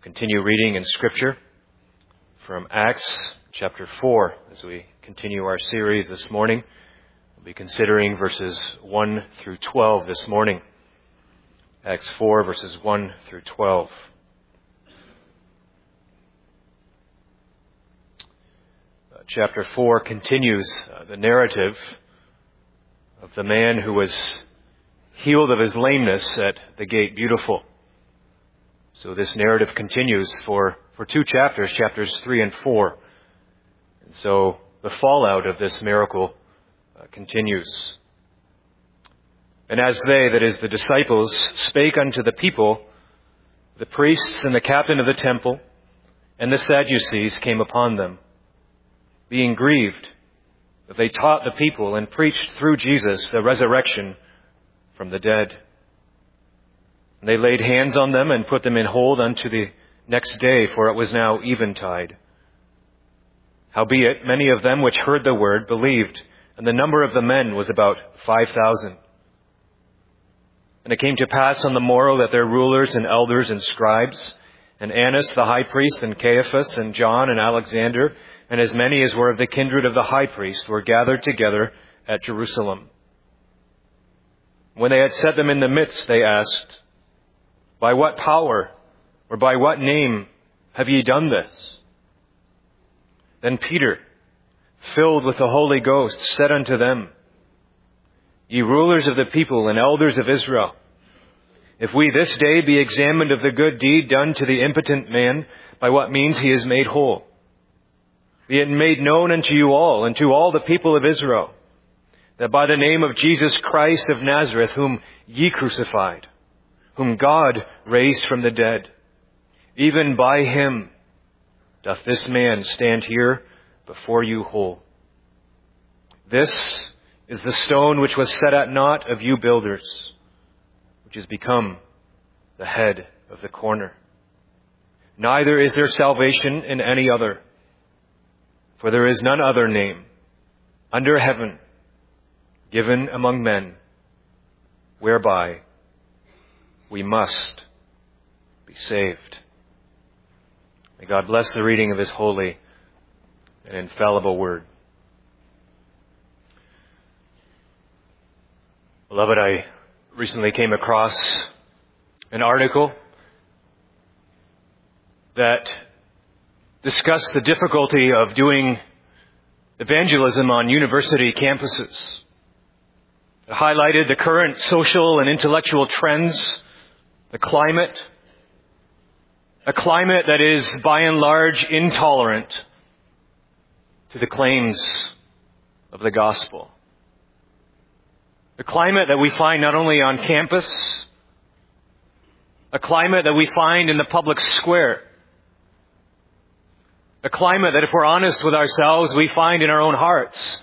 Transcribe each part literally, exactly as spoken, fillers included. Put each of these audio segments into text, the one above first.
Continue reading in Scripture from Acts chapter four as we continue our series this morning. We'll be considering verses one through twelve this morning. Acts four verses one through twelve. Uh, chapter four continues uh, the narrative of the man who was healed of his lameness at the Gate Beautiful. So this narrative continues for, for two chapters, chapters three and four. And so the fallout of this miracle uh, continues. And as they, that is the disciples, spake unto the people, the priests and the captain of the temple and the Sadducees came upon them, being grieved that they taught the people and preached through Jesus the resurrection from the dead. And they laid hands on them and put them in hold unto the next day, for it was now eventide. Howbeit, many of them which heard the word believed, and the number of the men was about five thousand. And it came to pass on the morrow that their rulers and elders and scribes, and Annas the high priest, and Caiaphas, and John, and Alexander, and as many as were of the kindred of the high priest, were gathered together at Jerusalem. When they had set them in the midst, they asked, By what power or by what name have ye done this? Then Peter, filled with the Holy Ghost, said unto them, Ye rulers of the people and elders of Israel, if we this day be examined of the good deed done to the impotent man, by what means he is made whole, be it made known unto you all and to all the people of Israel, that by the name of Jesus Christ of Nazareth, whom ye crucified, whom God raised from the dead, even by him doth this man stand here before you whole. This is the stone which was set at naught of you builders, which is become the head of the corner. Neither is there salvation in any other, for there is none other name under heaven given among men whereby we must be saved. May God bless the reading of His holy and infallible word. Beloved, I recently came across an article that discussed the difficulty of doing evangelism on university campuses. It highlighted the current social and intellectual trends, the climate, a climate that is by and large intolerant to the claims of the gospel. A climate that we find not only on campus, a climate that we find in the public square, a climate that, if we're honest with ourselves, we find in our own hearts.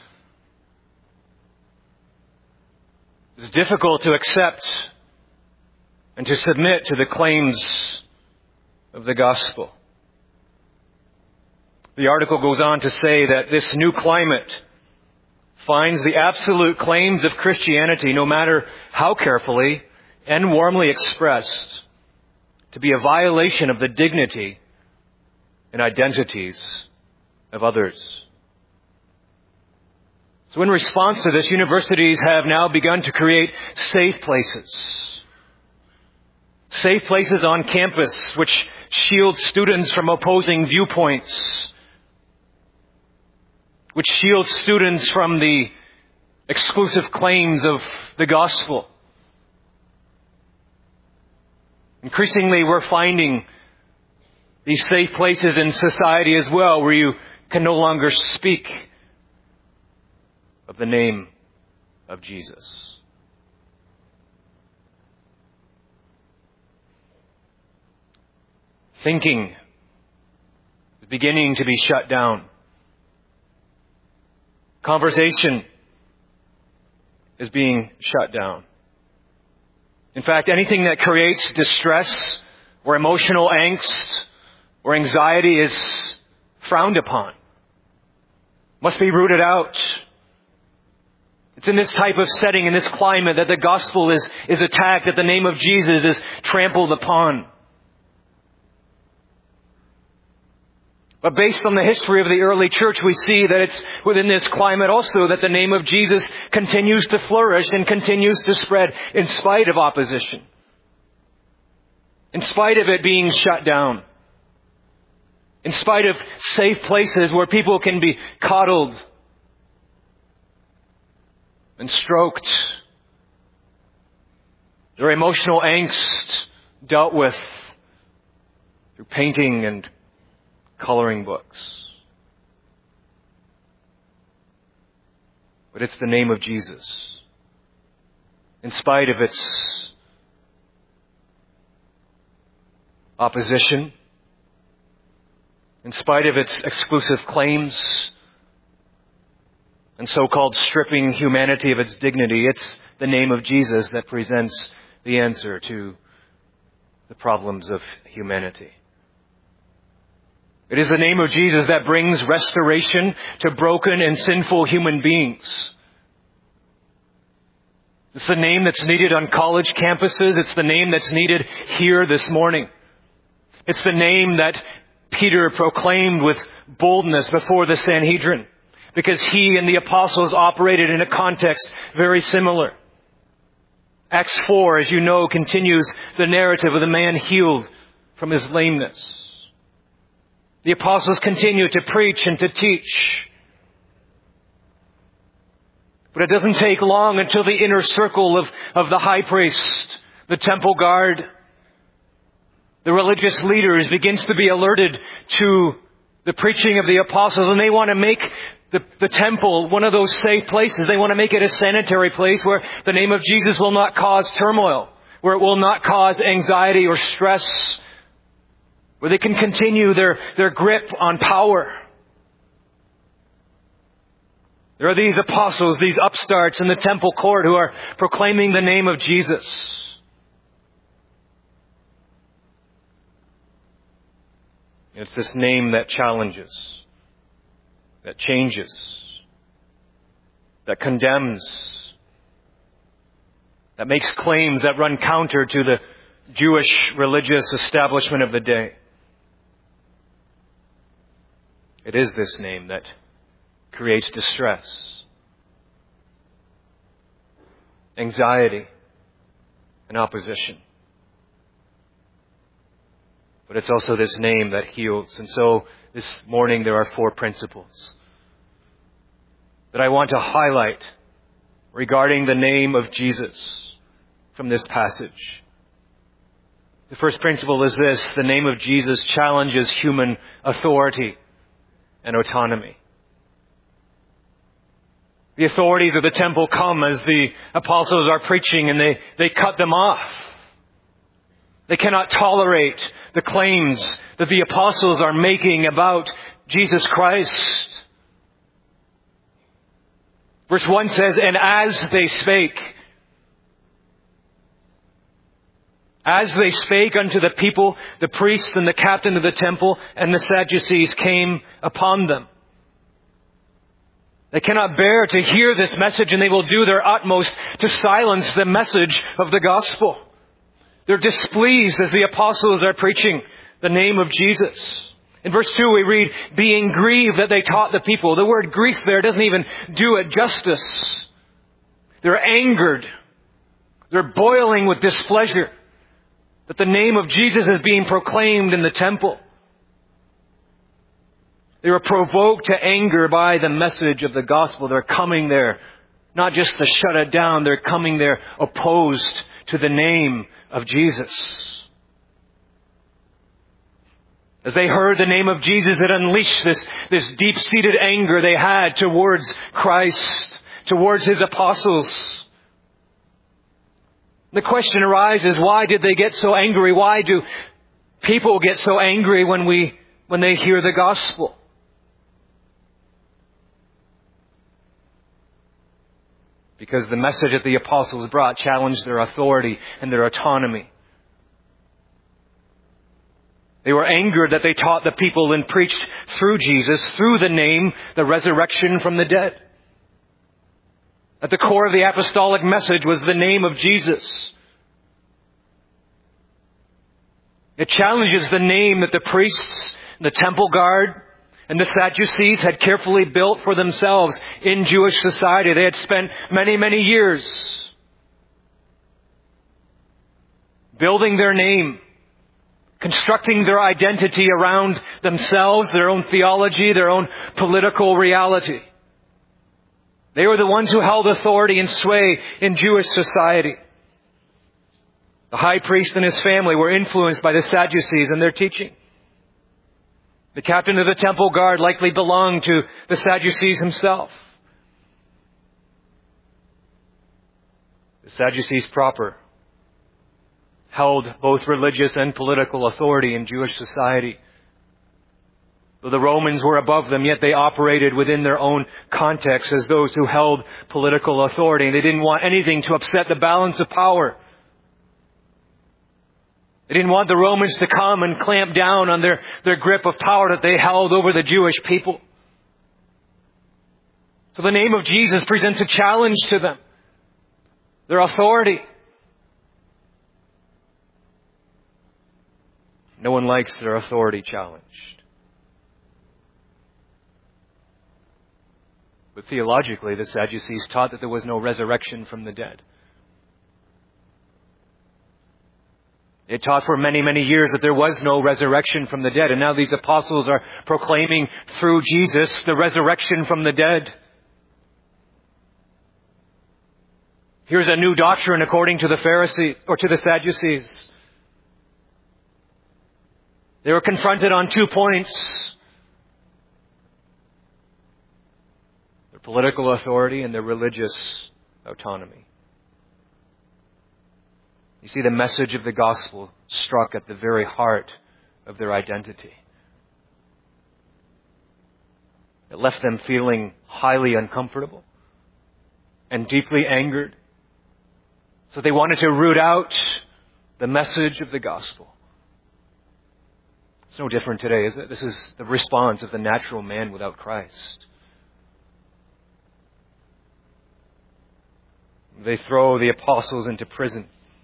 It's difficult to accept and to submit to the claims of the gospel. The article goes on to say that this new climate finds the absolute claims of Christianity, no matter how carefully and warmly expressed, to be a violation of the dignity and identities of others. So in response to this, universities have now begun to create safe places. Safe places on campus which shield students from opposing viewpoints, which shield students from the exclusive claims of the gospel. Increasingly, we're finding these safe places in society as well, where you can no longer speak of the name of Jesus. Thinking is beginning to be shut down. Conversation is being shut down. In fact, anything that creates distress or emotional angst or anxiety is frowned upon, must be rooted out. It's in this type of setting, in this climate, that the gospel is, is attacked, that the name of Jesus is trampled upon. But based on the history of the early church, we see that it's within this climate also that the name of Jesus continues to flourish and continues to spread in spite of opposition. In spite of it being shut down. In spite of safe places where people can be coddled and stroked. Their emotional angst dealt with through painting and coloring books. But it's the name of Jesus. In spite of its opposition, in spite of its exclusive claims, and so-called stripping humanity of its dignity, it's the name of Jesus that presents the answer to the problems of humanity. It is the name of Jesus that brings restoration to broken and sinful human beings. It's the name that's needed on college campuses. It's the name that's needed here this morning. It's the name that Peter proclaimed with boldness before the Sanhedrin, because he and the apostles operated in a context very similar. Acts four, as you know, continues the narrative of the man healed from his lameness. The apostles continue to preach and to teach. But it doesn't take long until the inner circle of, of the high priest, the temple guard, the religious leaders begins to be alerted to the preaching of the apostles, and they want to make the, the temple one of those safe places. They want to make it a sanitary place where the name of Jesus will not cause turmoil, where it will not cause anxiety or stress, where they can continue their, their grip on power. There are these apostles, these upstarts in the temple court who are proclaiming the name of Jesus. It's this name that challenges, that changes, that condemns, that makes claims that run counter to the Jewish religious establishment of the day. It is this name that creates distress, anxiety, and opposition. But it's also this name that heals. And so this morning there are four principles that I want to highlight regarding the name of Jesus from this passage. The first principle is this: the name of Jesus challenges human authority and autonomy. The authorities of the temple come as the apostles are preaching, and they, they cut them off. They cannot tolerate the claims that the apostles are making about Jesus Christ. Verse one says, and as they spake, as they spake unto the people, the priests and the captain of the temple and the Sadducees came upon them. They cannot bear to hear this message, and they will do their utmost to silence the message of the gospel. They're displeased as the apostles are preaching the name of Jesus. In verse two we read, being grieved that they taught the people. The word grief there doesn't even do it justice. They're angered. They're boiling with displeasure that the name of Jesus is being proclaimed in the temple. They were provoked to anger by the message of the gospel. They're coming there not just to shut it down. They're coming there opposed to the name of Jesus. As they heard the name of Jesus, it unleashed this, this deep-seated anger they had towards Christ, towards His apostles. The question arises, why did they get so angry? Why do people get so angry when we, when they hear the gospel? Because the message that the apostles brought challenged their authority and their autonomy. They were angered that they taught the people and preached through Jesus, through the name, the resurrection from the dead. At the core of the apostolic message was the name of Jesus. It challenges the name that the priests, the temple guard, And the Sadducees had carefully built for themselves in Jewish society. They had spent many, many years building their name, constructing their identity around themselves, their own theology, their own political reality. They were the ones who held authority and sway in Jewish society. The high priest and his family were influenced by the Sadducees and their teaching. The captain of the temple guard likely belonged to the Sadducees himself. The Sadducees proper held both religious and political authority in Jewish society. Though the Romans were above them, yet they operated within their own context as those who held political authority. And they didn't want anything to upset the balance of power. They didn't want the Romans to come and clamp down on their, their grip of power that they held over the Jewish people. So the name of Jesus presents a challenge to them. Their authority. No one likes their authority challenged. But theologically, the Sadducees taught that there was no resurrection from the dead. They taught for many, many years that there was no resurrection from the dead. And now these apostles are proclaiming through Jesus the resurrection from the dead. Here's a new doctrine according to the Pharisees, or to the Sadducees. They were confronted on two points. Their political authority and their religious autonomy. You see, the message of the gospel struck at the very heart of their identity. It left them feeling highly uncomfortable and deeply angered. So they wanted to root out the message of the gospel. It's no different today, is it? This is the response of the natural man without Christ. They throw the apostles into prison.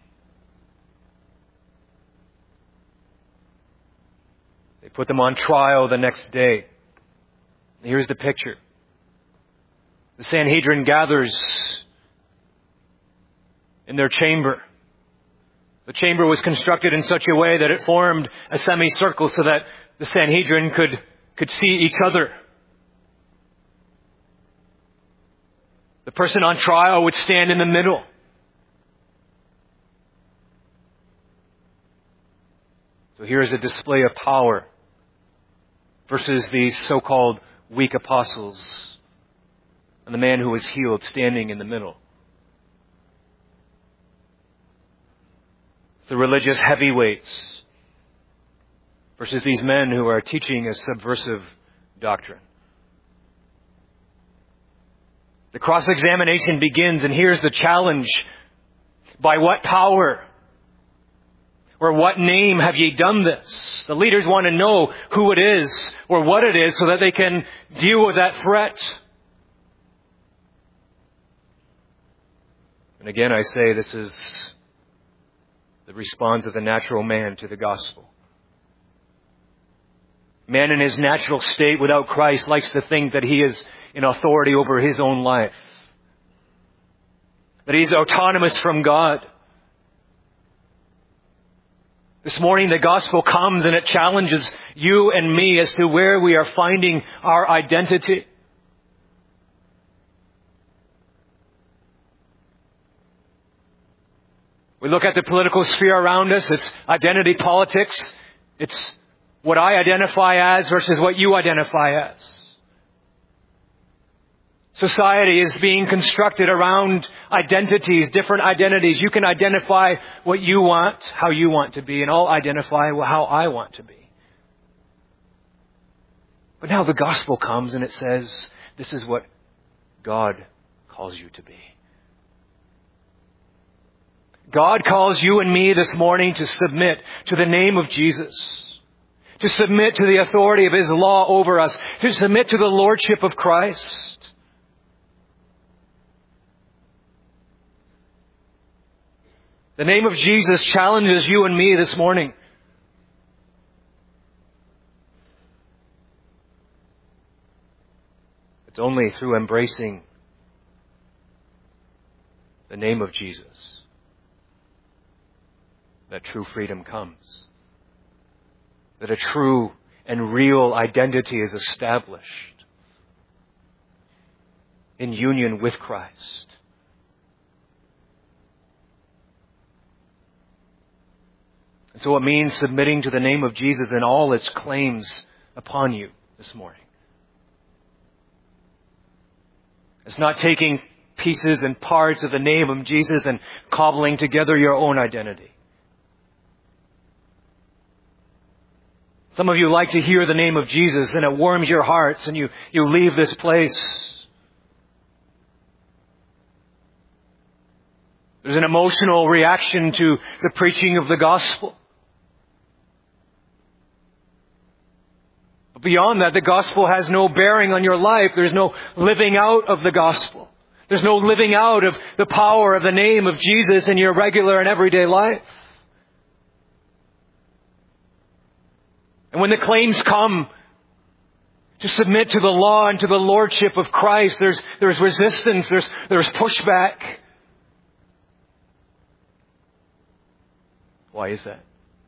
They put them on trial the next day. Here's the picture. The Sanhedrin gathers in their chamber. The chamber was constructed in such a way that it formed a semicircle so that the Sanhedrin could, could see each other. The person on trial would stand in the middle. So here's a display of power versus these so-called weak apostles and the man who was healed standing in the middle. The religious heavyweights versus these men who are teaching a subversive doctrine. The cross-examination begins, and here's the challenge. By what power or what name have ye done this? The leaders want to know who it is or what it is so that they can deal with that threat. And again, I say this is the response of the natural man to the gospel. Man in his natural state without Christ likes to think that he is in authority over his own life. That he's autonomous from God. This morning the gospel comes and it challenges you and me as to where we are finding our identity. We look at the political sphere around us. It's identity politics. It's what I identify as versus what you identify as. Society is being constructed around identities, different identities. You can identify what you want, how you want to be, and I'll identify how I want to be. But now the gospel comes and it says, this is what God calls you to be. God calls you and me this morning to submit to the name of Jesus, to submit to the authority of His law over us, to submit to the lordship of Christ. The name of Jesus challenges you and me this morning. It's only through embracing the name of Jesus that true freedom comes. That a true and real identity is established in union with Christ. And so it means submitting to the name of Jesus and all its claims upon you this morning. It's not taking pieces and parts of the name of Jesus and cobbling together your own identity. Some of you like to hear the name of Jesus and it warms your hearts and you, you leave this place. There's an emotional reaction to the preaching of the gospel. But beyond that, the gospel has no bearing on your life. There's no living out of the gospel. There's no living out of the power of the name of Jesus in your regular and everyday life. And when the claims come to submit to the law and to the lordship of Christ, there's, there's resistance, there's, there's pushback. Why is that?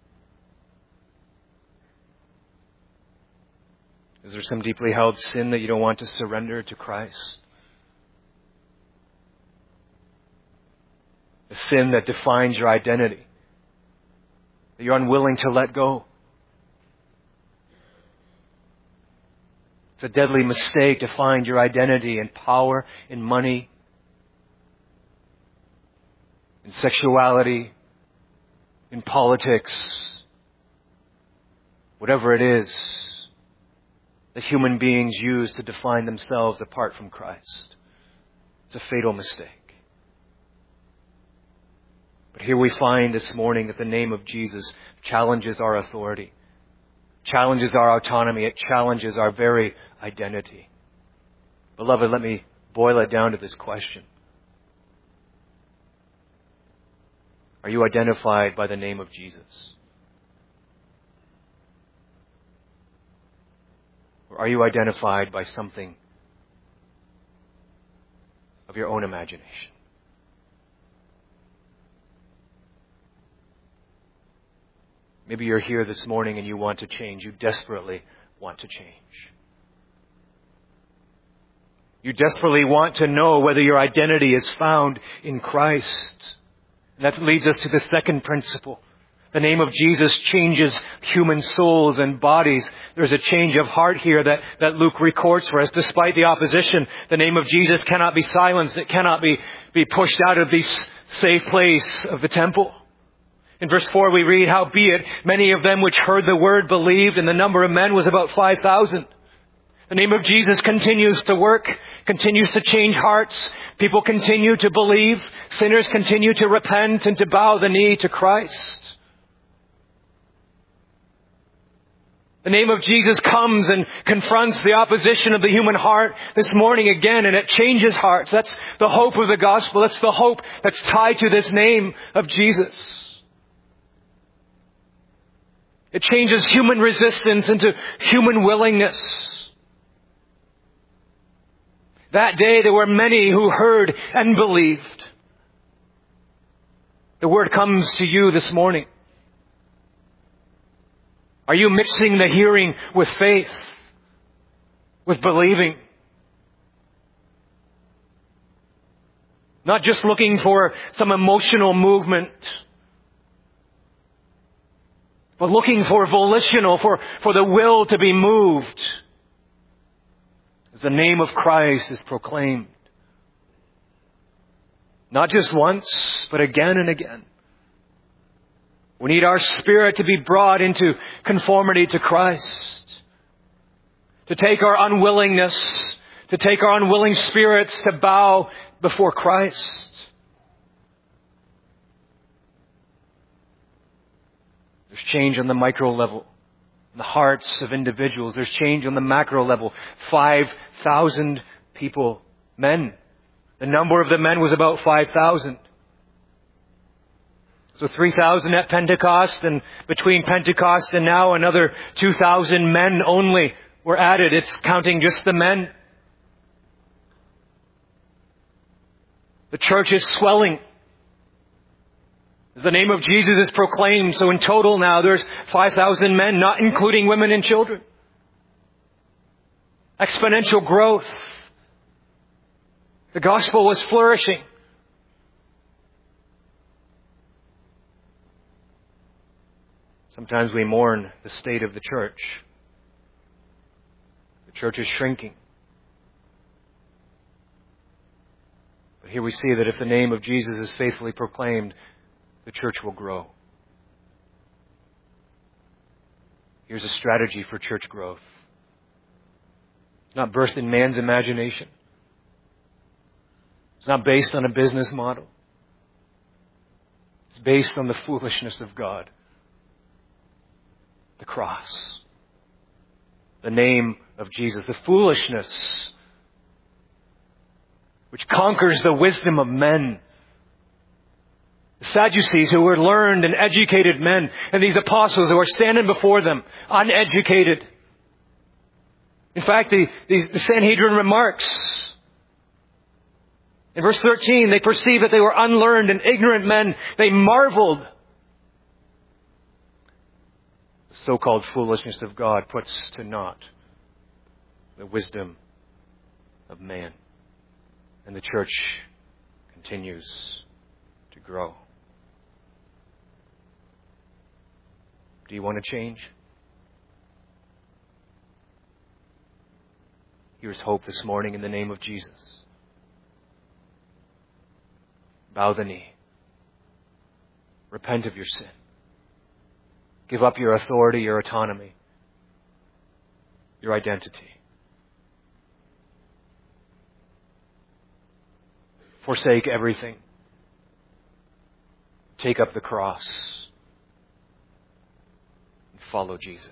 Is there some deeply held sin that you don't want to surrender to Christ? A sin that defines your identity, that you're unwilling to let go. It's a deadly mistake to find your identity in power, in money, in sexuality, in politics, whatever it is that human beings use to define themselves apart from Christ. It's a fatal mistake. But here we find this morning that the name of Jesus challenges our authority, challenges our autonomy, it challenges our very identity. Beloved, let me boil it down to this question. Are you identified by the name of Jesus? Or are you identified by something of your own imagination? Maybe you're here this morning and you want to change. You desperately want to change. You desperately want to know whether your identity is found in Christ. And that leads us to the second principle. The name of Jesus changes human souls and bodies. There's a change of heart here that, that Luke records for us. Despite the opposition, the name of Jesus cannot be silenced. It cannot be, be pushed out of the safe place of the temple. In verse four we read, "Howbeit, many of them which heard the word believed, and the number of men was about five thousand. The name of Jesus continues to work, continues to change hearts. People continue to believe. Sinners continue to repent and to bow the knee to Christ. The name of Jesus comes and confronts the opposition of the human heart this morning again, and it changes hearts. That's the hope of the gospel. That's the hope that's tied to this name of Jesus. It changes human resistance into human willingness. That day there were many who heard and believed. The word comes to you this morning. Are you mixing the hearing with faith, with believing? Not just looking for some emotional movement, but looking for volitional, for, for the will to be moved as the name of Christ is proclaimed. Not just once, but again and again. We need our spirit to be brought into conformity to Christ. To take our unwillingness, to take our unwilling spirits to bow before Christ. There's change on the micro level, in the hearts of individuals. There's change on the macro level. Five thousand people, men. The number of the men was about five thousand. So three thousand at Pentecost, and between Pentecost and now another two thousand men only were added. It's counting just the men. The church is swelling as the name of Jesus is proclaimed. So in total now there's five thousand men, not including women and children. Exponential growth. The gospel was flourishing. Sometimes we mourn the state of the church. The church is shrinking. But here we see that if the name of Jesus is faithfully proclaimed, the church will grow. Here's a strategy for church growth. It's not birthed in man's imagination. It's not based on a business model. It's based on the foolishness of God. The cross. The name of Jesus. The foolishness which conquers the wisdom of men. The Sadducees, who were learned and educated men, and these apostles who are standing before them, uneducated. In fact, the, the, the Sanhedrin remarks, in verse thirteen, they perceived that they were unlearned and ignorant men. They marveled. The so-called foolishness of God puts to naught the wisdom of man. And the church continues to grow. Do you want to change? Here's hope this morning in the name of Jesus. Bow the knee. Repent of your sin. Give up your authority, your autonomy, your identity. Forsake everything. Take up the cross. And follow Jesus.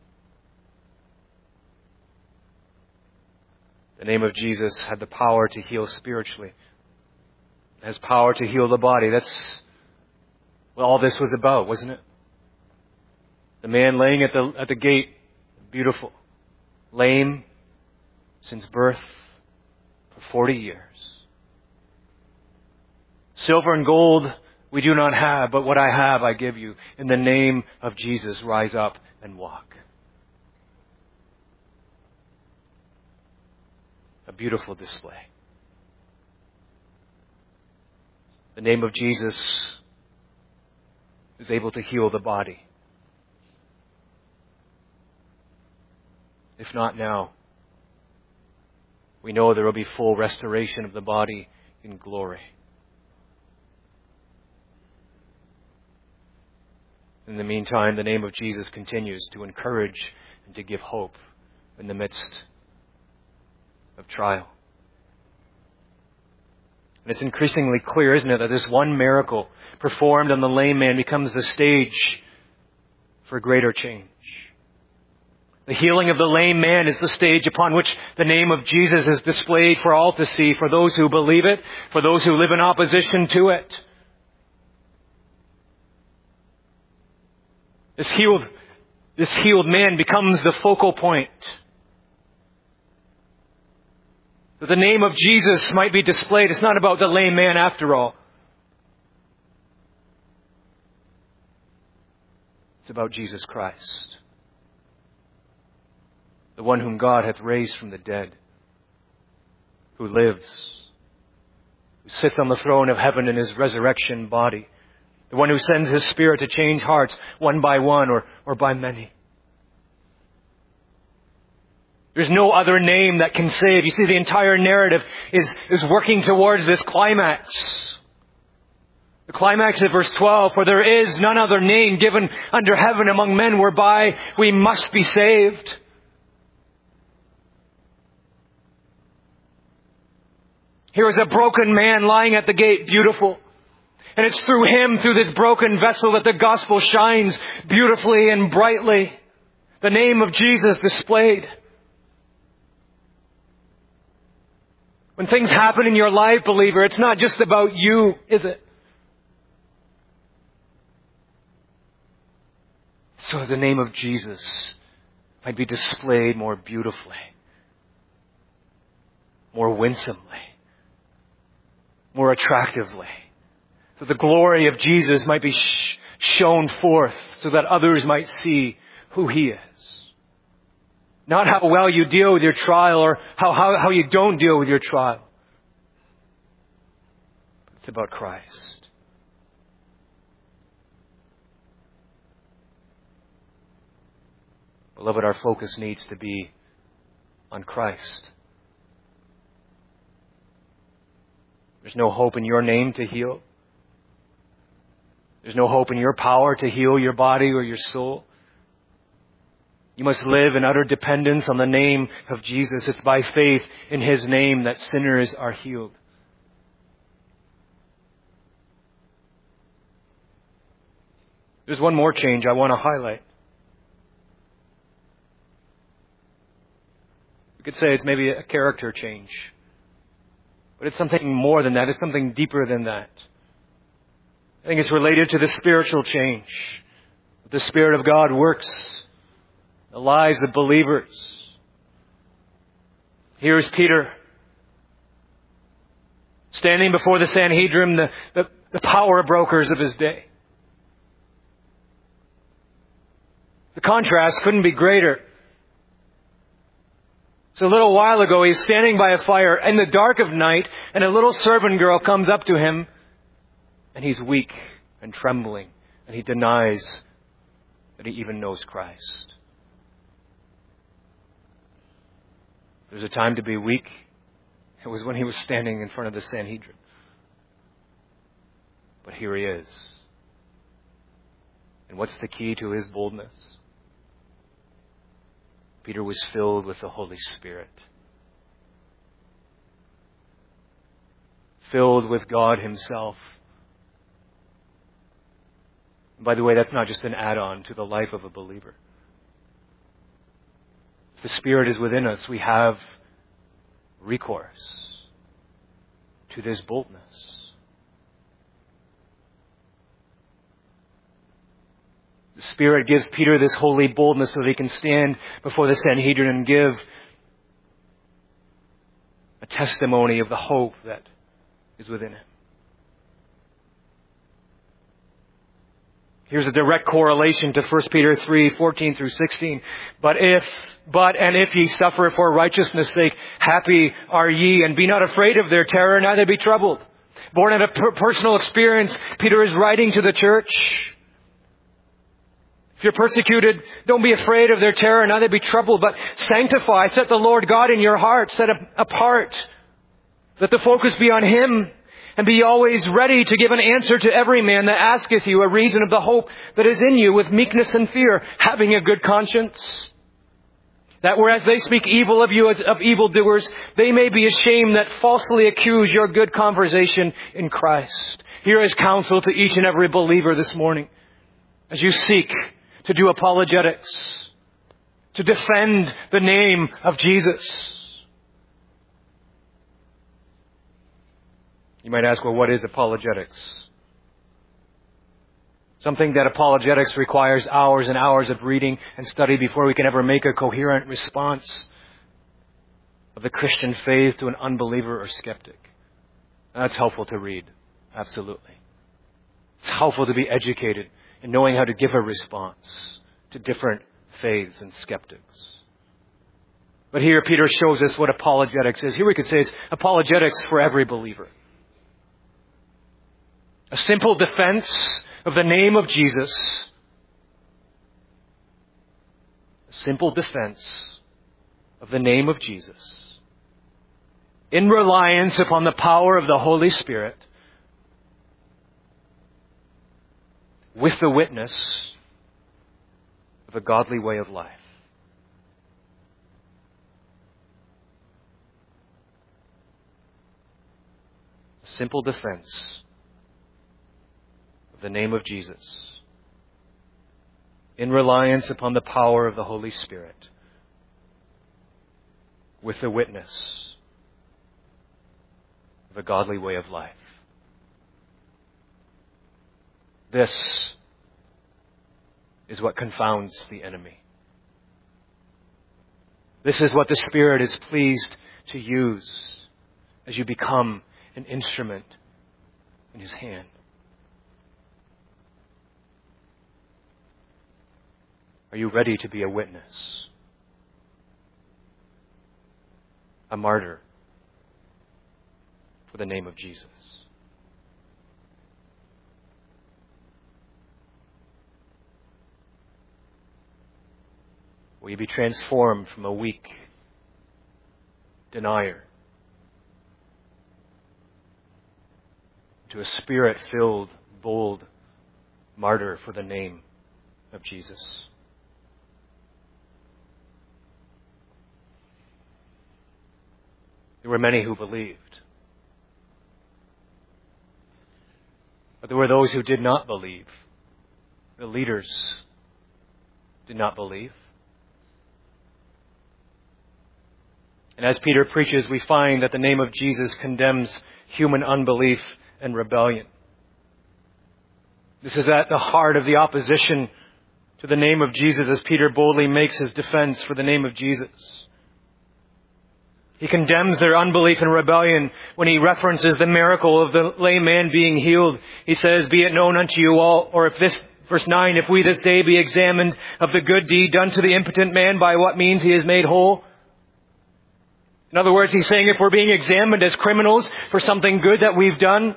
The name of Jesus had the power to heal spiritually. It has power to heal the body. That's what all this was about, wasn't it? The man laying at the at the gate, beautiful, lame since birth for forty years. Silver and gold we do not have, but what I have I give you. In the name of Jesus, rise up and walk. A beautiful display. The name of Jesus is able to heal the body. If not now, we know there will be full restoration of the body in glory. In the meantime, the name of Jesus continues to encourage and to give hope in the midst of trial. And it's increasingly clear, isn't it, that this one miracle performed on the lame man becomes the stage for greater change. The healing of the lame man is the stage upon which the name of Jesus is displayed for all to see, for those who believe it, for those who live in opposition to it. This healed, this healed man becomes the focal point. That the name of Jesus might be displayed. It's not about the lame man after all. It's about Jesus Christ, the one whom God hath raised from the dead, who lives, who sits on the throne of heaven in his resurrection body, the one who sends his Spirit to change hearts one by one or, or by many. There's no other name that can save. You see, the entire narrative is, is working towards this climax. The climax of verse twelve, for there is none other name given under heaven among men whereby we must be saved. Here is a broken man lying at the gate, beautiful. And it's through him, through this broken vessel, that the gospel shines beautifully and brightly. The name of Jesus displayed. When things happen in your life, believer, it's not just about you, is it? So the name of Jesus might be displayed more beautifully, more winsomely, more attractively. So the glory of Jesus might be sh- shown forth so that others might see who He is. Not how well you deal with your trial or how, how, how you don't deal with your trial. It's about Christ. Beloved, our focus needs to be on Christ. There's no hope in your name to heal. There's no hope in your power to heal your body or your soul. You must live in utter dependence on the name of Jesus. It's by faith in His name that sinners are healed. There's one more change I want to highlight. We could say it's maybe a character change. But it's something more than that. It's something deeper than that. I think it's related to the spiritual change. The Spirit of God works in the lives of believers. Here's Peter, standing before the Sanhedrin, the, the, the power brokers of his day. The contrast couldn't be greater. So a little while ago, he's standing by a fire in the dark of night, and a little servant girl comes up to him, and he's weak and trembling, and he denies that he even knows Christ. There's a time to be weak. It was when he was standing in front of the Sanhedrin. But here he is. And what's the key to his boldness? Peter was filled with the Holy Spirit. Filled with God Himself. By the way, that's not just an add-on to the life of a believer. If the Spirit is within us, we have recourse to this boldness. The Spirit gives Peter this holy boldness so that he can stand before the Sanhedrin and give a testimony of the hope that is within him. Here's a direct correlation to First Peter three, fourteen through sixteen. But if, but and if ye suffer for righteousness' sake, happy are ye, and be not afraid of their terror, neither be troubled. Born out of per- personal experience, Peter is writing to the church. If you're persecuted, don't be afraid of their terror, neither be troubled, but sanctify, set the Lord God in your heart, set apart. Let the focus be on Him, and be always ready to give an answer to every man that asketh you a reason of the hope that is in you with meekness and fear, having a good conscience. That whereas they speak evil of you as of evildoers, they may be ashamed that falsely accuse your good conversation in Christ. Here is counsel to each and every believer this morning. As you seek to do apologetics, to defend the name of Jesus. You might ask, well, what is apologetics? Something that apologetics requires hours and hours of reading and study before we can ever make a coherent response of the Christian faith to an unbeliever or skeptic. That's helpful to read. Absolutely. It's helpful to be educated in knowing how to give a response to different faiths and skeptics. But here Peter shows us what apologetics is. Here we could say it's apologetics for every believer. A simple defense of the name of Jesus. A simple defense of the name of Jesus. In reliance upon the power of the Holy Spirit. With the witness of a godly way of life. A simple defense of the name of Jesus. In reliance upon the power of the Holy Spirit. With the witness of a godly way of life. This is what confounds the enemy. This is what the Spirit is pleased to use as you become an instrument in his hand. Are you ready to be a witness? A martyr for the name of Jesus? Will you be transformed from a weak denier to a Spirit-filled, bold martyr for the name of Jesus? There were many who believed. But there were those who did not believe. The leaders did not believe. And as Peter preaches, we find that the name of Jesus condemns human unbelief and rebellion. This is at the heart of the opposition to the name of Jesus as Peter boldly makes his defense for the name of Jesus. He condemns their unbelief and rebellion when he references the miracle of the lame man being healed. He says, "Be it known unto you all," or if this, verse nine, "if we this day be examined of the good deed done to the impotent man, by what means he is made whole." In other words, he's saying if we're being examined as criminals for something good that we've done,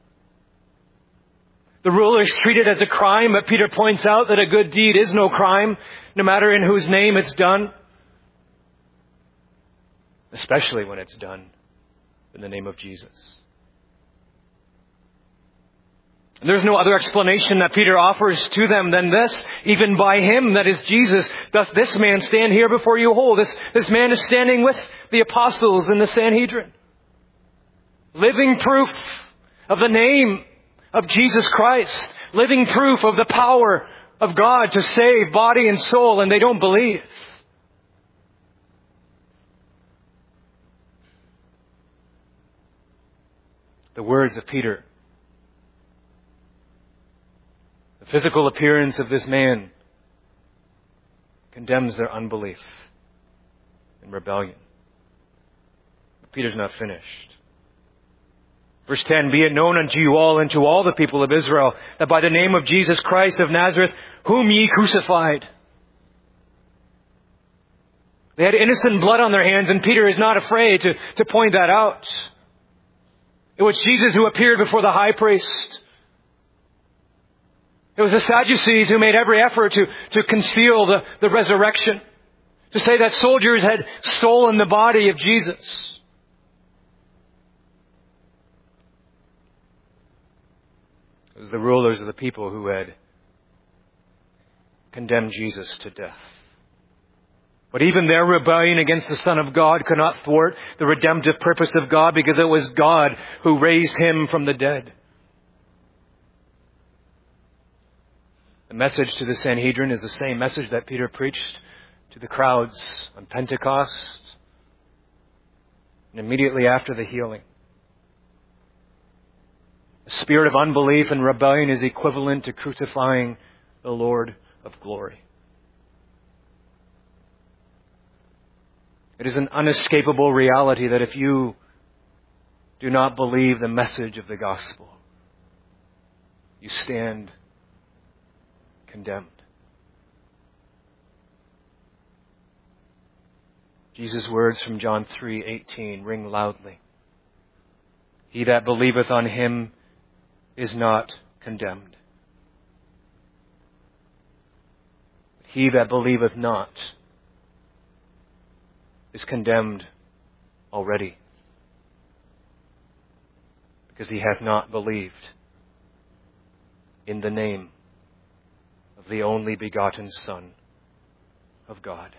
the rulers treat it as a crime, but Peter points out that a good deed is no crime, no matter in whose name it's done. Especially when it's done in the name of Jesus. And there's no other explanation that Peter offers to them than this. Even by him, that is Jesus, doth this man stand here before you whole. This, this man is standing with the apostles in the Sanhedrin. Living proof of the name of Jesus Christ. Living proof of the power of God to save body and soul, and they don't believe. The words of Peter, the physical appearance of this man, condemns their unbelief and rebellion. But Peter's not finished. Verse ten, "Be it known unto you all and to all the people of Israel, that by the name of Jesus Christ of Nazareth, whom ye crucified." They had innocent blood on their hands, and Peter is not afraid to, to point that out. It was Jesus who appeared before the high priest. It was the Sadducees who made every effort to, to conceal the, the resurrection. To say that soldiers had stolen the body of Jesus. It was the rulers of the people who had condemned Jesus to death. But even their rebellion against the Son of God could not thwart the redemptive purpose of God, because it was God who raised him from the dead. The message to the Sanhedrin is the same message that Peter preached to the crowds on Pentecost and immediately after the healing. The spirit of unbelief and rebellion is equivalent to crucifying the Lord of glory. It is an unescapable reality that if you do not believe the message of the gospel, you stand condemned. Jesus' words from John three eighteen ring loudly. "He that believeth on him is not condemned. He that believeth not is condemned already, because he hath not believed in the name of the only begotten Son of God."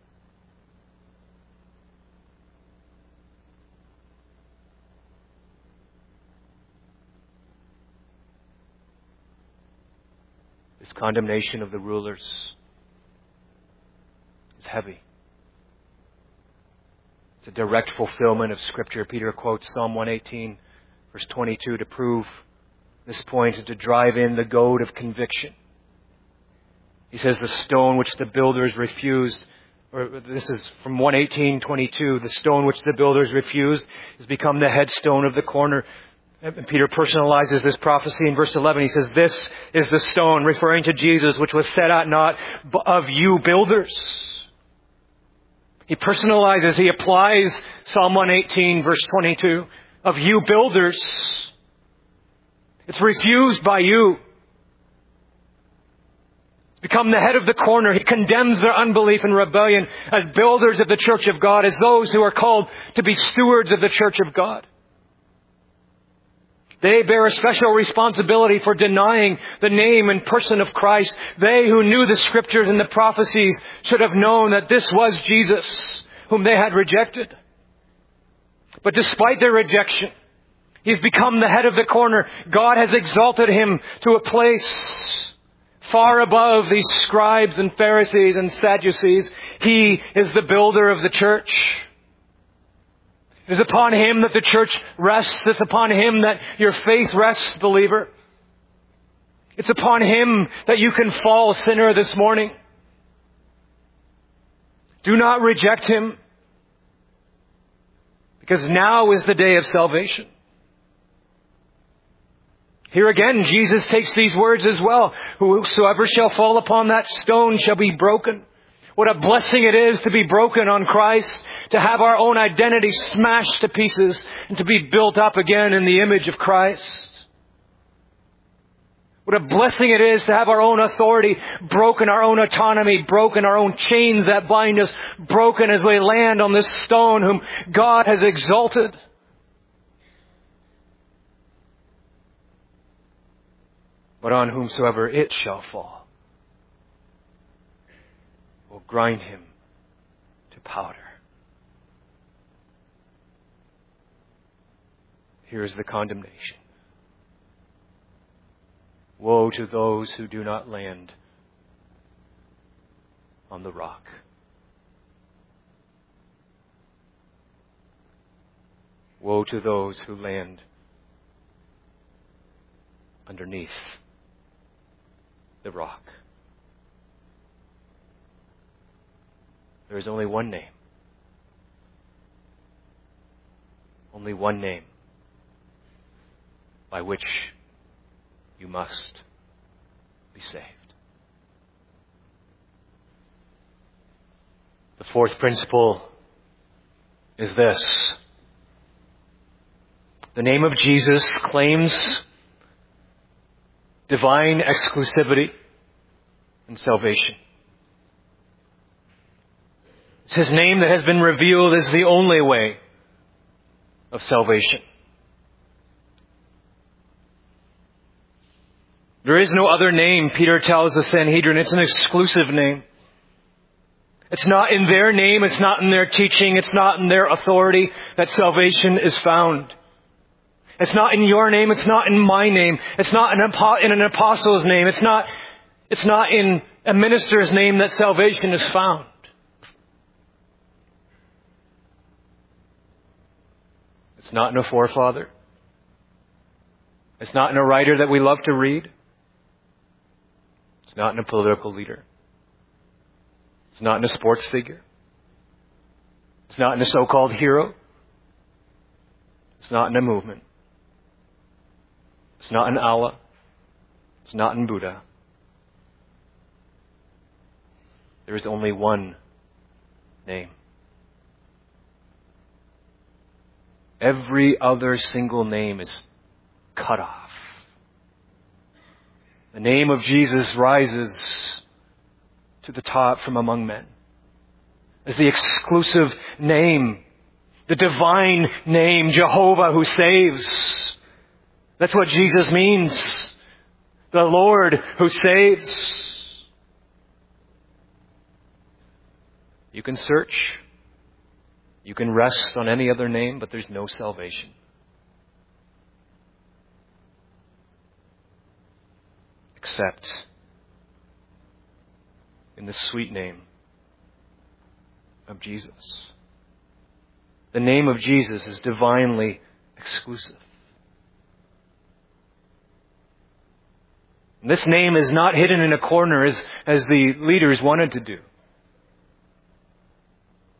This condemnation of the rulers is heavy. It's a direct fulfillment of Scripture. Peter quotes Psalm one eighteen, verse twenty-two, to prove this point and to drive in the goad of conviction. He says, "The stone which the builders refused," or this is from one eighteen twenty-two, "the stone which the builders refused has become the headstone of the corner. And Peter personalizes this prophecy in verse eleven. He says, "This is the stone," referring to Jesus, "which was set at naught of you builders." He personalizes, he applies Psalm one eighteen, verse twenty-two, "of you builders." It's refused by you. It's become the head of the corner. He condemns their unbelief and rebellion as builders of the church of God, as those who are called to be stewards of the church of God. They bear a special responsibility for denying the name and person of Christ. They who knew the Scriptures and the prophecies should have known that this was Jesus, whom they had rejected. But despite their rejection, He's become the head of the corner. God has exalted Him to a place far above these scribes and Pharisees and Sadducees. He is the builder of the church. It is upon Him that the church rests. It's upon Him that your faith rests, believer. It's upon Him that you can fall, sinner, this morning. Do not reject Him, because now is the day of salvation. Here again, Jesus takes these words as well. "Whosoever shall fall upon that stone shall be broken." What a blessing it is to be broken on Christ, to have our own identity smashed to pieces, and to be built up again in the image of Christ. What a blessing it is to have our own authority broken, our own autonomy broken, our own chains that bind us broken as we land on this stone whom God has exalted. But on whomsoever it shall fall will grind him to powder. Here is the condemnation. Woe to those who do not land on the rock. Woe to those who land underneath the rock. There is only one name. Only one name by which you must be saved. The fourth principle is this. The name of Jesus claims divine exclusivity and salvation. It's His name that has been revealed as the only way of salvation. There is no other name, Peter tells the Sanhedrin. It's an exclusive name. It's not in their name, it's not in their teaching, it's not in their authority that salvation is found. It's not in your name, it's not in my name, it's not in an apostle's name, it's not, it's not in a minister's name that salvation is found. It's not in a forefather. It's not in a writer that we love to read. It's not in a political leader. It's not in a sports figure. It's not in a so-called hero. It's not in a movement. It's not in Allah. It's not in Buddha. There is only one name. Every other single name is cut off. The name of Jesus rises to the top from among men as the exclusive name, the divine name, Jehovah who saves. That's what Jesus means. The Lord who saves. You can search. You can rest on any other name, but there's no salvation. Except in the sweet name of Jesus. The name of Jesus is divinely exclusive. And this name is not hidden in a corner as, as the leaders wanted to do.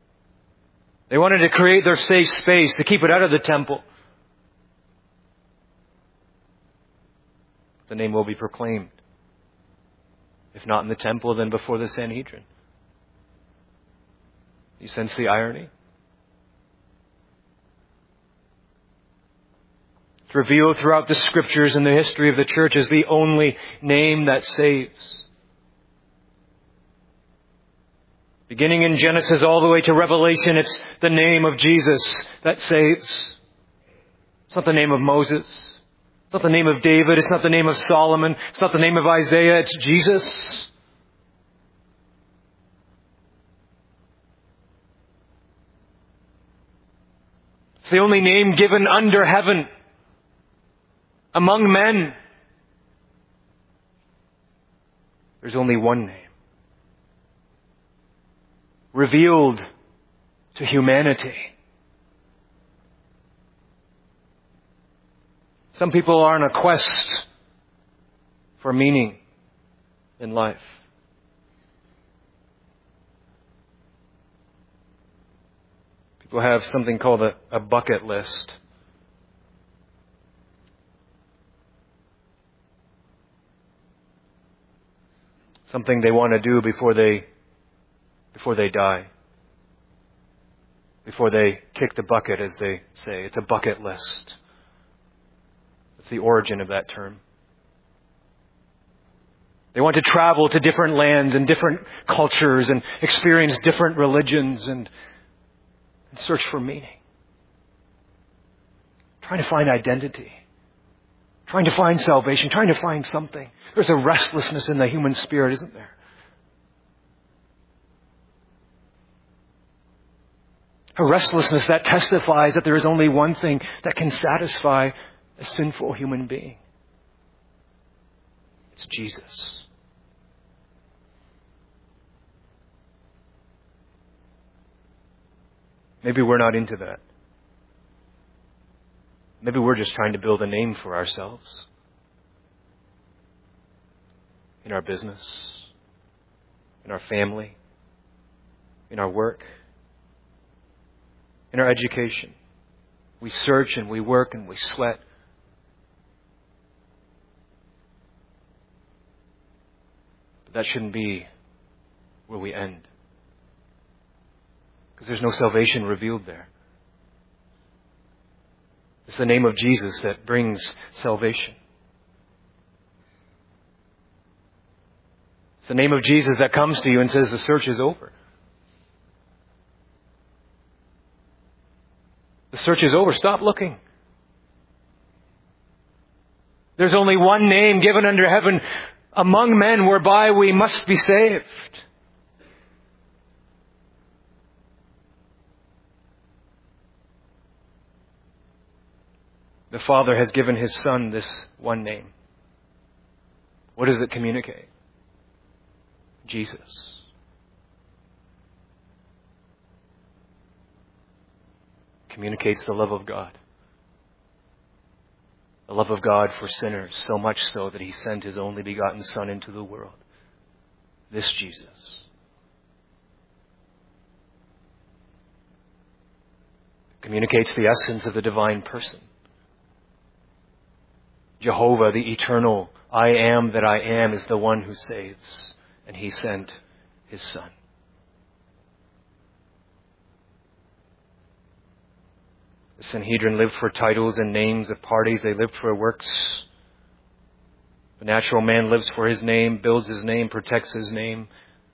They wanted to create their safe space, to keep it out of the temple. the name will be proclaimed. If not in the temple, then before the Sanhedrin. You sense the irony? It's revealed throughout the Scriptures and the history of the church as the only name that saves. Beginning in Genesis all the way to Revelation, it's the name of Jesus that saves. It's not the name of Moses. It's not the name of David. It's not the name of Solomon. It's not the name of Isaiah. It's Jesus. It's the only name given under heaven among men. There's only one name revealed to humanity. Some people are on a quest for meaning in life. People have something called a, a bucket list. Something they want to do before they before they die. Before they kick the bucket, as they say. It's a bucket list. That's the origin of that term. They want to travel to different lands and different cultures and experience different religions and, and search for meaning. Trying to find identity. Trying to find salvation. Trying to find something. There's a restlessness in the human spirit, isn't there? A restlessness that testifies that there is only one thing that can satisfy a sinful human being. It's Jesus. Maybe we're not into that. Maybe we're just trying to build a name for ourselves. In our business. In our family. In our work. In our education. We search and we work and we sweat. But that shouldn't be where we end. Because there's no salvation revealed there. It's the name of Jesus that brings salvation. It's the name of Jesus that comes to you and says the search is over. The search is over. Stop looking. There's only one name given under heaven among men whereby we must be saved. The Father has given His Son this one name. What does it communicate? Jesus. Communicates the love of God. The love of God for sinners, so much so that He sent His only begotten Son into the world. This Jesus. Communicates the essence of the divine person. Jehovah, the eternal I am that I am, is the one who saves. And He sent His Son. The Sanhedrin lived for titles and names of parties. They lived for works. The natural man lives for his name, builds his name, protects his name.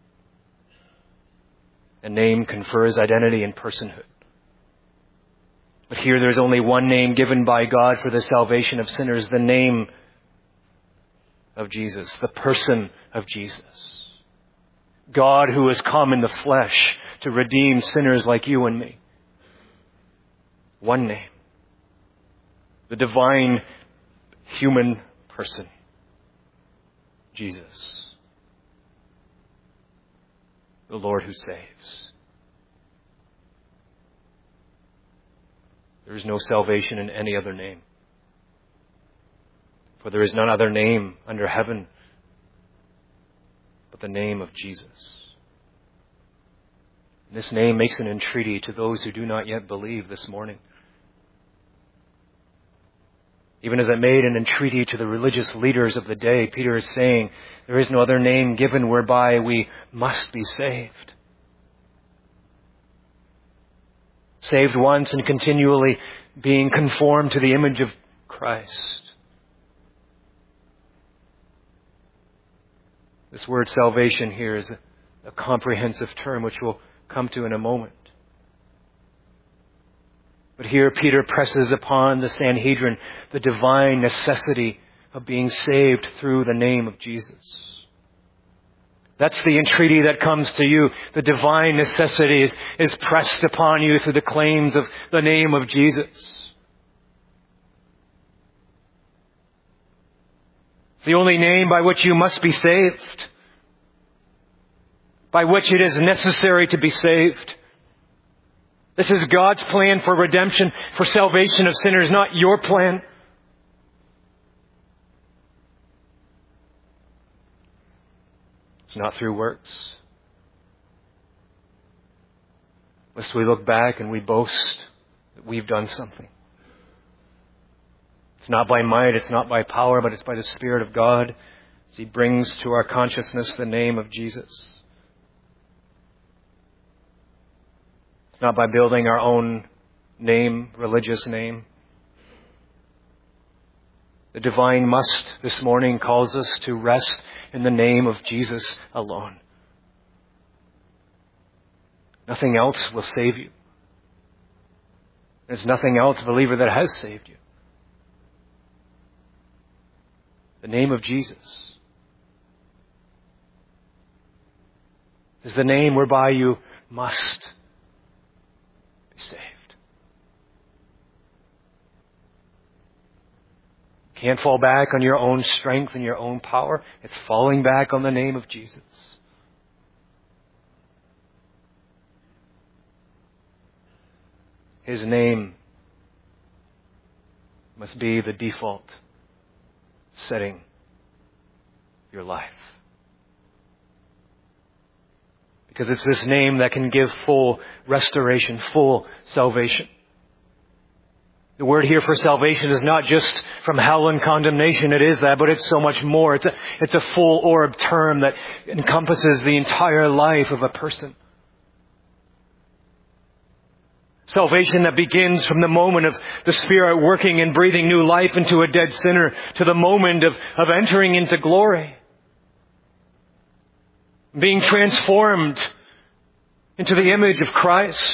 A name confers identity and personhood. But here there's only one name given by God for the salvation of sinners, the name of Jesus, the person of Jesus. God who has come in the flesh to redeem sinners like you and me. One name. The divine human person. Jesus. The Lord who saves. There is no salvation in any other name. For there is none other name under heaven but the name of Jesus. And this name makes an entreaty to those who do not yet believe this morning. Even as it made an entreaty to the religious leaders of the day, Peter is saying, there is no other name given whereby we must be saved. Saved once and continually being conformed to the image of Christ. This word salvation here is a, a comprehensive term which we'll come to in a moment. But here Peter presses upon the Sanhedrin the divine necessity of being saved through the name of Jesus. That's the entreaty that comes to you. The divine necessity is, is pressed upon you through the claims of the name of Jesus. It's the only name by which you must be saved, by which it is necessary to be saved. This is God's plan for redemption, for salvation of sinners, not your plan. It's not through works. Lest we look back and we boast that we've done something. It's not by might, it's not by power, but it's by the Spirit of God as He brings to our consciousness the name of Jesus. It's not by building our own name, religious name. The divine must this morning calls us to rest in the name of Jesus alone. Nothing else will save you. There's nothing else, believer, that has saved you. The name of Jesus is the name whereby you must be saved. You can't fall back on your own strength and your own power. It's falling back on the name of Jesus. His name must be the default setting of your life. Because it's this name that can give full restoration, full salvation. The word here for salvation is not just from hell and condemnation. It is that, but it's so much more. It's a, it's a full orb term that encompasses the entire life of a person. Salvation that begins from the moment of the Spirit working and breathing new life into a dead sinner to the moment of, of entering into glory. Being transformed into the image of Christ.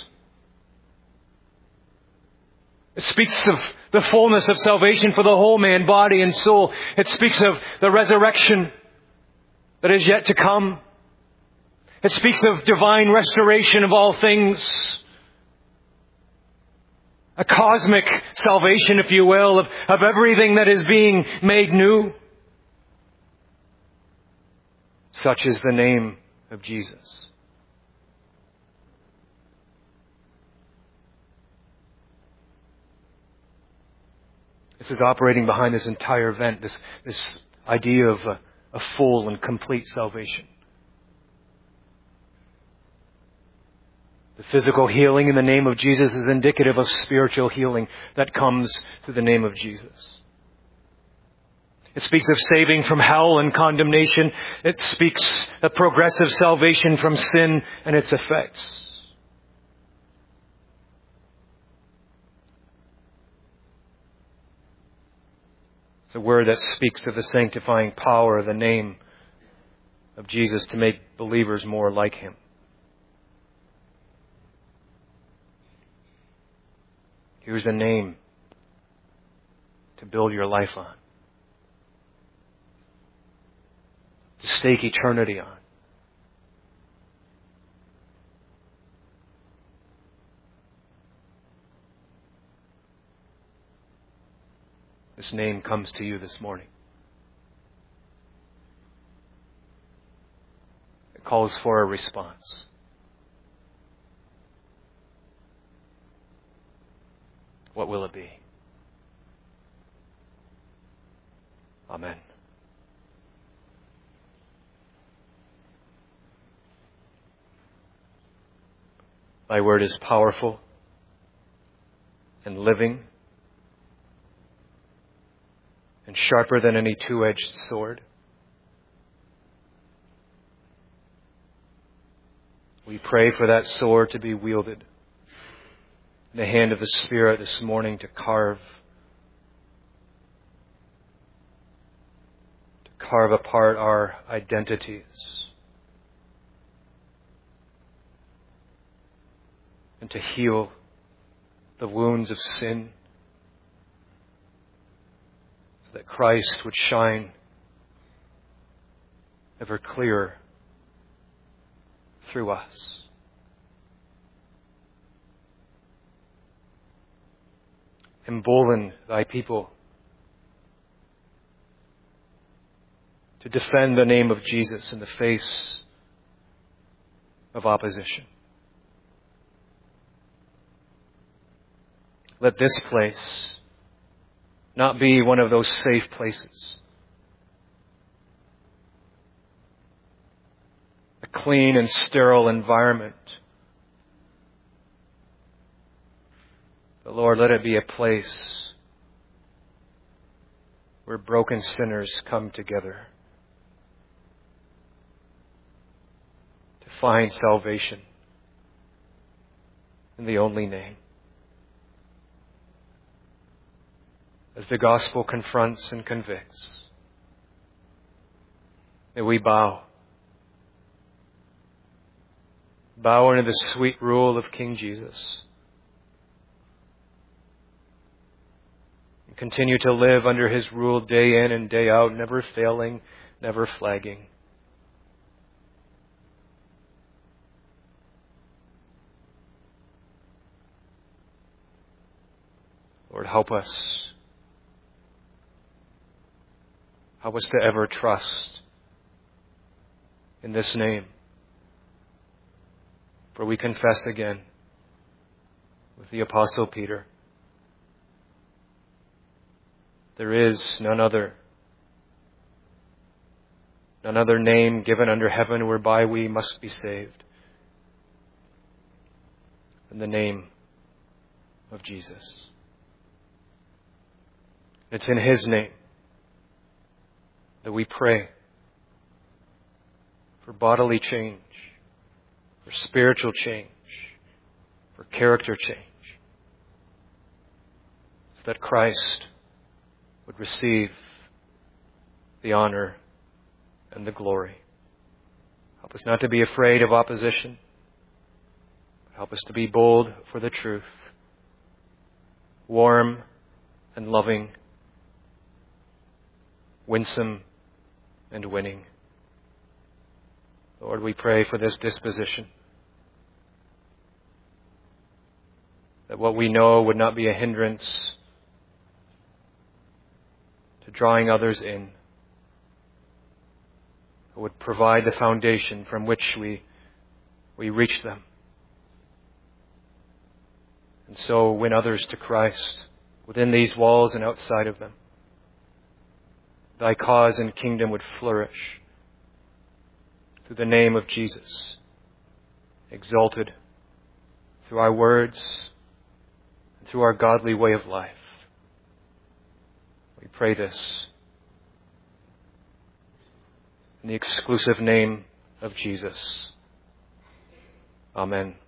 It speaks of the fullness of salvation for the whole man, body and soul. It speaks of the resurrection that is yet to come. It speaks of divine restoration of all things. A cosmic salvation, if you will, of, of everything that is being made new. Such is the name of Jesus. This is operating behind this entire event, this, this idea of a, a full and complete salvation. The physical healing in the name of Jesus is indicative of spiritual healing that comes through the name of Jesus. It speaks of saving from hell and condemnation. It speaks of progressive salvation from sin and its effects. It's a word that speaks of the sanctifying power of the name of Jesus to make believers more like Him. Here's a name to build your life on. To stake eternity on. This name comes to you this morning. It calls for a response. What will it be? Amen. Thy word is powerful and living and sharper than any two-edged sword. We pray for that sword to be wielded in the hand of the Spirit this morning to carve, to carve apart our identities and to heal the wounds of sin so that Christ would shine ever clearer through us. Embolden thy people to defend the name of Jesus in the face of opposition. Let this place not be one of those safe places. A clean and sterile environment. But Lord, let it be a place where broken sinners come together to find salvation in the only name. As the gospel confronts and convicts, may we bow. Bow under the sweet rule of King Jesus. And continue to live under His rule day in and day out, never failing, never flagging. Lord, help us. Help us to ever trust in this name. For we confess again with the Apostle Peter, there is none other, none other name given under heaven whereby we must be saved than the name of Jesus. It's in His name that we pray for bodily change, for spiritual change, for character change, so that Christ would receive the honor and the glory. Help us not to be afraid of opposition, but help us to be bold for the truth, warm and loving, winsome and winning. Lord, we pray for this disposition, that what we know would not be a hindrance to drawing others in, but would provide the foundation from which we, we reach them, and so win others to Christ within these walls and outside of them. Thy cause and kingdom would flourish through the name of Jesus, exalted through our words and through our godly way of life. We pray this in the exclusive name of Jesus. Amen.